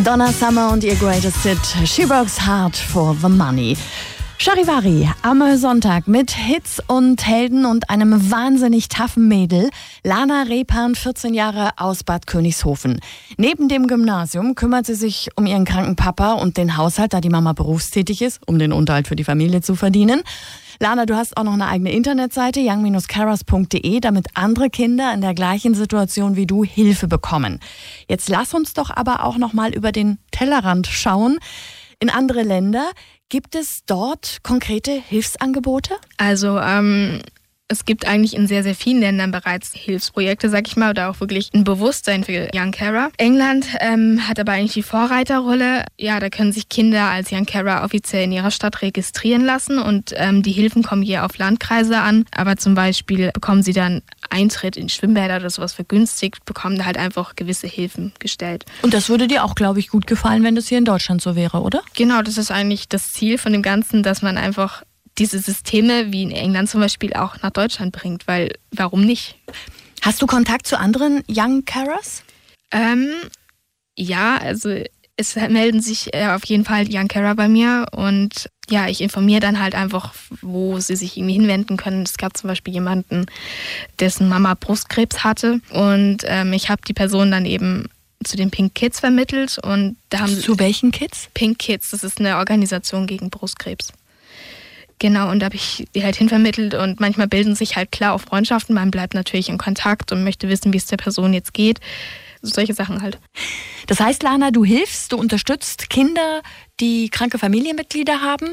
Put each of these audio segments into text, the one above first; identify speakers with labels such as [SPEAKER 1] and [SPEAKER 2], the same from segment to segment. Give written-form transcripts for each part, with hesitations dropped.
[SPEAKER 1] Donna Summer und ihr Greatest Hit She Works Hard for the Money. Charivari am Sonntag mit Hits und Helden und einem wahnsinnig taffen Mädel. Lana Repan, 14 Jahre, aus Bad Königshofen. Neben dem Gymnasium kümmert sie sich um ihren kranken Papa und den Haushalt, da die Mama berufstätig ist, um den Unterhalt für die Familie zu verdienen. Lana, du hast auch noch eine eigene Internetseite, young-caras.de, damit andere Kinder in der gleichen Situation wie du Hilfe bekommen. Jetzt lass uns doch aber auch noch mal über den Tellerrand schauen. In andere Länder, gibt es dort konkrete Hilfsangebote?
[SPEAKER 2] Also es gibt eigentlich in sehr, sehr vielen Ländern bereits Hilfsprojekte, sag ich mal, oder auch wirklich ein Bewusstsein für Young Carer. England hat aber eigentlich die Vorreiterrolle. Ja, da können sich Kinder als Young Carer offiziell in ihrer Stadt registrieren lassen und die Hilfen kommen hier auf Landkreise an. Aber zum Beispiel bekommen sie dann Eintritt in Schwimmbäder oder sowas vergünstigt, bekommen da halt einfach gewisse Hilfen gestellt.
[SPEAKER 1] Und das würde dir auch, glaube ich, gut gefallen, wenn das hier in Deutschland so wäre, oder?
[SPEAKER 2] Genau, das ist eigentlich das Ziel von dem Ganzen, dass man einfach diese Systeme wie in England zum Beispiel auch nach Deutschland bringt, weil warum nicht?
[SPEAKER 1] Hast du Kontakt zu anderen Young Carers?
[SPEAKER 2] Ja, also es melden sich auf jeden Fall Young Carer bei mir und ja, ich informiere dann halt einfach, wo sie sich irgendwie hinwenden können. Es gab zum Beispiel jemanden, dessen Mama Brustkrebs hatte und ich habe die Person dann eben zu den Pink Kids vermittelt. Und da haben
[SPEAKER 1] zu welchen Kids?
[SPEAKER 2] Pink Kids, das ist eine Organisation gegen Brustkrebs. Genau, und da habe ich die halt hinvermittelt und manchmal bilden sich halt klar auch Freundschaften. Man bleibt natürlich in Kontakt und möchte wissen, wie es der Person jetzt geht. Solche Sachen halt.
[SPEAKER 1] Das heißt, Lana, du hilfst, du unterstützt Kinder, die kranke Familienmitglieder haben.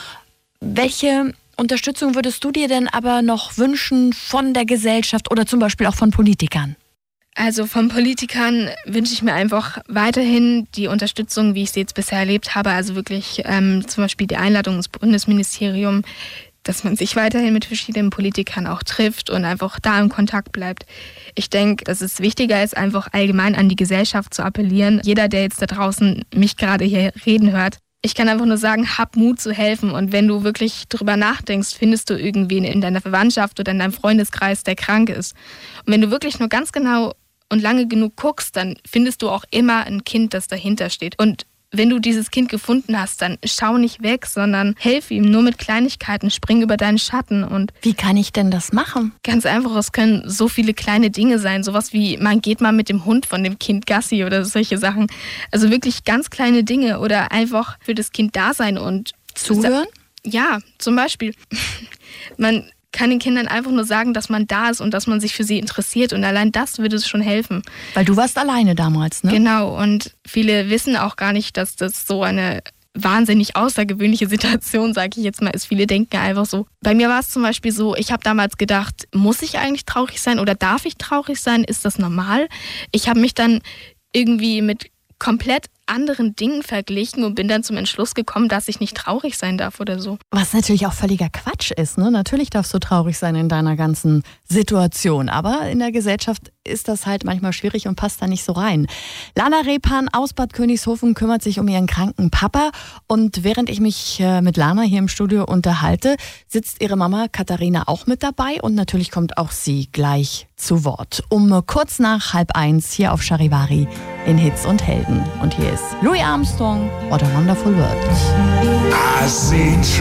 [SPEAKER 1] Welche Unterstützung würdest du dir denn aber noch wünschen von der Gesellschaft oder zum Beispiel auch von Politikern?
[SPEAKER 2] Also von Politikern wünsche ich mir einfach weiterhin die Unterstützung, wie ich sie jetzt bisher erlebt habe. Also wirklich zum Beispiel die Einladung ins Bundesministerium, dass man sich weiterhin mit verschiedenen Politikern auch trifft und einfach da im Kontakt bleibt. Ich denke, dass es wichtiger ist, einfach allgemein an die Gesellschaft zu appellieren. Jeder, der jetzt da draußen mich gerade hier reden hört, ich kann einfach nur sagen, hab Mut zu helfen. Und wenn du wirklich drüber nachdenkst, findest du irgendwen in deiner Verwandtschaft oder in deinem Freundeskreis, der krank ist. Und wenn du wirklich nur ganz genau und lange genug guckst, dann findest du auch immer ein Kind, das dahinter steht. Und wenn du dieses Kind gefunden hast, dann schau nicht weg, sondern helf ihm nur mit Kleinigkeiten, spring über deinen Schatten. Und
[SPEAKER 1] wie kann ich denn das machen?
[SPEAKER 2] Ganz einfach, es können so viele kleine Dinge sein, sowas wie, man geht mal mit dem Hund von dem Kind Gassi oder solche Sachen. Also wirklich ganz kleine Dinge oder einfach für das Kind da sein und
[SPEAKER 1] zuhören?
[SPEAKER 2] Ja, zum Beispiel. Man kann den Kindern einfach nur sagen, dass man da ist und dass man sich für sie interessiert. Und allein das würde es schon helfen.
[SPEAKER 1] Weil du warst alleine damals, ne?
[SPEAKER 2] Genau. Und viele wissen auch gar nicht, dass das so eine wahnsinnig außergewöhnliche Situation, sage ich jetzt mal, ist. Viele denken einfach so. Bei mir war es zum Beispiel so, ich habe damals gedacht, muss ich eigentlich traurig sein oder darf ich traurig sein? Ist das normal? Ich habe mich dann irgendwie mit komplett anderen Dingen verglichen und bin dann zum Entschluss gekommen, dass ich nicht traurig sein darf oder so.
[SPEAKER 1] Was natürlich auch völliger Quatsch ist, ne? Natürlich darfst du traurig sein in deiner ganzen Situation, aber in der Gesellschaft ist das halt manchmal schwierig und passt da nicht so rein. Lana Repan aus Bad Königshofen kümmert sich um ihren kranken Papa und während ich mich mit Lana hier im Studio unterhalte, sitzt ihre Mama Katharina auch mit dabei und natürlich kommt auch sie gleich zu Wort. Um kurz nach 12:30 hier auf Charivari in Hits und Helden. Und hier ist Louis Armstrong, What a Wonderful World.